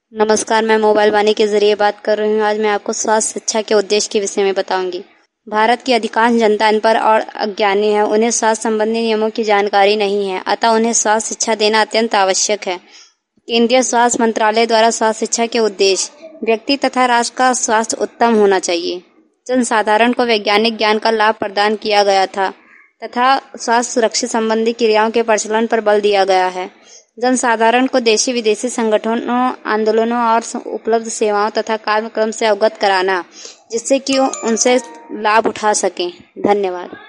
नमस्कार, मैं मोबाइल वाणी के जरिए बात कर रही हूँ। आज मैं आपको स्वास्थ्य शिक्षा के उद्देश्य के विषय में बताऊंगी। भारत की अधिकांश जनता अनपढ़ और अज्ञानी है। उन्हें स्वास्थ्य संबंधी नियमों की जानकारी नहीं है, अतः उन्हें स्वास्थ्य शिक्षा देना अत्यंत आवश्यक है। केंद्रीय स्वास्थ्य मंत्रालय द्वारा स्वास्थ्य शिक्षा के उद्देश्य व्यक्ति तथा राष्ट्र का स्वास्थ्य उत्तम होना चाहिए। जनसाधारण को वैज्ञानिक ज्ञान का लाभ प्रदान किया गया था तथा स्वास्थ्य सुरक्षा संबंधी क्रियाओं के प्रचलन पर बल दिया गया है। जनसाधारण को देशी विदेशी संगठनों, आंदोलनों और उपलब्ध सेवाओं तथा कार्यक्रम से अवगत कराना, जिससे कि उनसे लाभ उठा सकें। धन्यवाद।